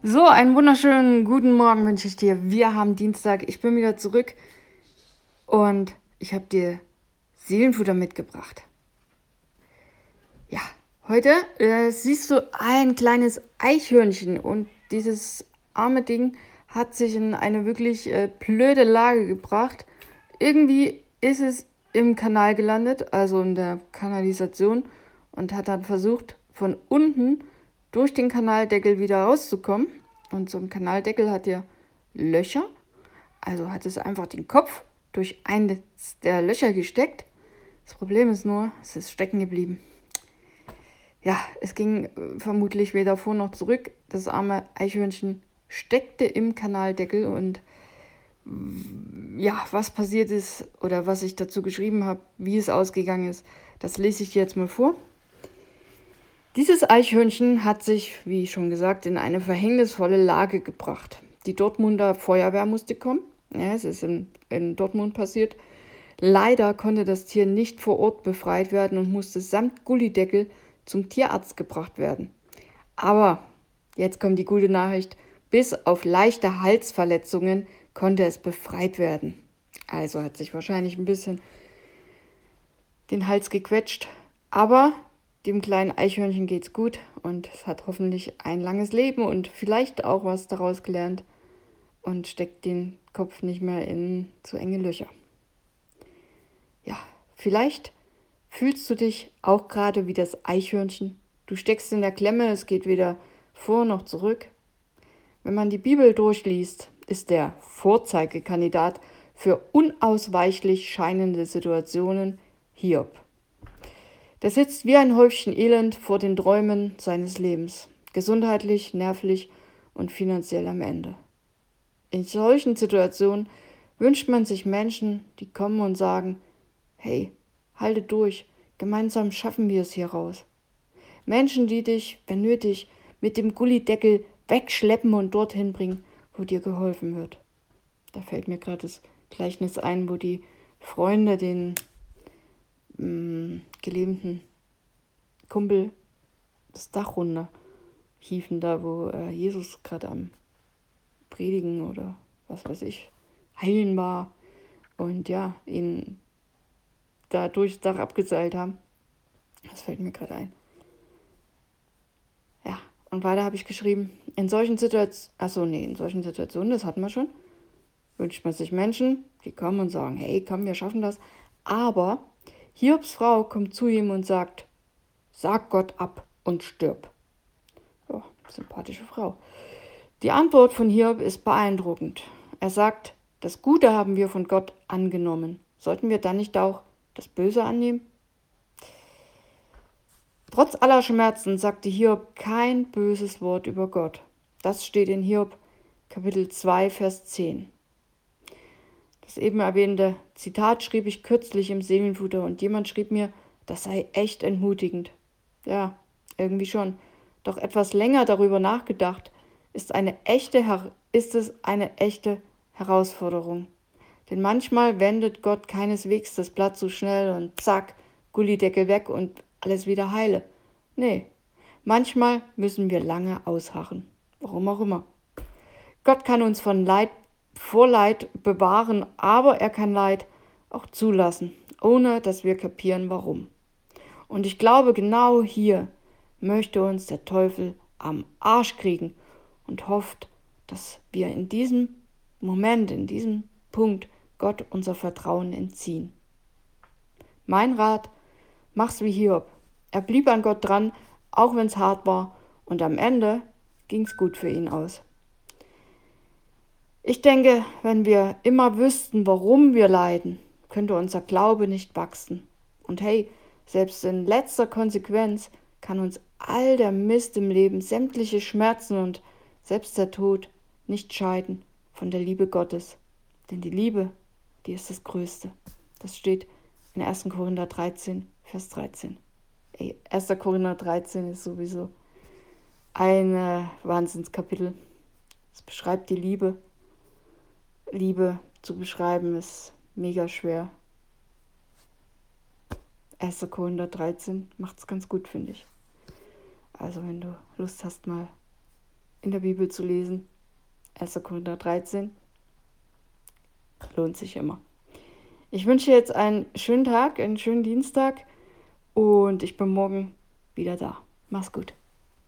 So, einen wunderschönen guten Morgen wünsche ich dir. Wir haben Dienstag, ich bin wieder zurück und ich habe dir Seelenfutter mitgebracht. Ja, heute siehst du ein kleines Eichhörnchen und dieses arme Ding hat sich in eine wirklich blöde Lage gebracht. Irgendwie ist es im Kanal gelandet, also in der Kanalisation, und hat dann versucht, von unten durch den Kanaldeckel wieder rauszukommen. Und so ein Kanaldeckel hat ja Löcher, also hat es einfach den Kopf durch eines der Löcher gesteckt. Das Problem ist nur, es ist stecken geblieben. Ja, es ging vermutlich weder vor noch zurück. Das arme Eichhörnchen steckte im Kanaldeckel und ja, was passiert ist oder was ich dazu geschrieben habe, wie es ausgegangen ist, das lese ich dir jetzt mal vor. Dieses Eichhörnchen hat sich, wie schon gesagt, in eine verhängnisvolle Lage gebracht. Die Dortmunder Feuerwehr musste kommen. Ja, es ist in Dortmund passiert. Leider konnte das Tier nicht vor Ort befreit werden und musste samt Gullideckel zum Tierarzt gebracht werden. Aber jetzt kommt die gute Nachricht. Bis auf leichte Halsverletzungen konnte es befreit werden. Also hat sich wahrscheinlich ein bisschen den Hals gequetscht. Aber dem kleinen Eichhörnchen geht's gut und es hat hoffentlich ein langes Leben und vielleicht auch was daraus gelernt und steckt den Kopf nicht mehr in zu enge Löcher. Ja, vielleicht fühlst du dich auch gerade wie das Eichhörnchen. Du steckst in der Klemme, es geht weder vor noch zurück. Wenn man die Bibel durchliest, ist der Vorzeigekandidat für unausweichlich scheinende Situationen Hiob. Der sitzt wie ein Häufchen Elend vor den Träumen seines Lebens, gesundheitlich, nervlich und finanziell am Ende. In solchen Situationen wünscht man sich Menschen, die kommen und sagen, hey, halte durch, gemeinsam schaffen wir es hier raus. Menschen, die dich, wenn nötig, mit dem Gullideckel wegschleppen und dorthin bringen, wo dir geholfen wird. Da fällt mir gerade das Gleichnis ein, wo die Freunde den gelähmten Kumpel das Dach runter hieven, da wo Jesus gerade am Predigen oder was weiß ich, heilen war und ja, ihn da durchs Dach abgeseilt haben. Das fällt mir gerade ein. Ja, und weiter habe ich geschrieben, in solchen Situationen, das hatten wir schon, wünscht man sich Menschen, die kommen und sagen, hey, komm, wir schaffen das. Aber Hiobs Frau kommt zu ihm und sagt, sag Gott ab und stirb. Ja, sympathische Frau. Die Antwort von Hiob ist beeindruckend. Er sagt, das Gute haben wir von Gott angenommen. Sollten wir dann nicht auch das Böse annehmen? Trotz aller Schmerzen sagte Hiob kein böses Wort über Gott. Das steht in Hiob Kapitel 2, Vers 10. Das eben erwähnte Zitat schrieb ich kürzlich im Seelenfutter und jemand schrieb mir, das sei echt entmutigend. Ja, irgendwie schon. Doch etwas länger darüber nachgedacht, ist es eine echte Herausforderung. Denn manchmal wendet Gott keineswegs das Blatt so schnell und zack, Gullideckel weg und alles wieder heile. Nee, manchmal müssen wir lange ausharren. Warum auch immer. Gott kann uns vor Leid bewahren, aber er kann Leid auch zulassen, ohne dass wir kapieren, warum. Und ich glaube, genau hier möchte uns der Teufel am Arsch kriegen und hofft, dass wir in diesem Moment, in diesem Punkt Gott unser Vertrauen entziehen. Mein Rat, mach's wie Hiob. Er blieb an Gott dran, auch wenn's hart war, und am Ende ging's gut für ihn aus. Ich denke, wenn wir immer wüssten, warum wir leiden, könnte unser Glaube nicht wachsen. Und hey, selbst in letzter Konsequenz kann uns all der Mist im Leben, sämtliche Schmerzen und selbst der Tod nicht scheiden von der Liebe Gottes. Denn die Liebe, die ist das Größte. Das steht in 1. Korinther 13, Vers 13. 1. Korinther 13 ist sowieso ein Wahnsinnskapitel. Es beschreibt die Liebe. Liebe zu beschreiben ist mega schwer. 1. Korinther 13 macht es ganz gut, finde ich. Also wenn du Lust hast, mal in der Bibel zu lesen. 1. Korinther 13. Lohnt sich immer. Ich wünsche dir jetzt einen schönen Tag, einen schönen Dienstag und ich bin morgen wieder da. Mach's gut.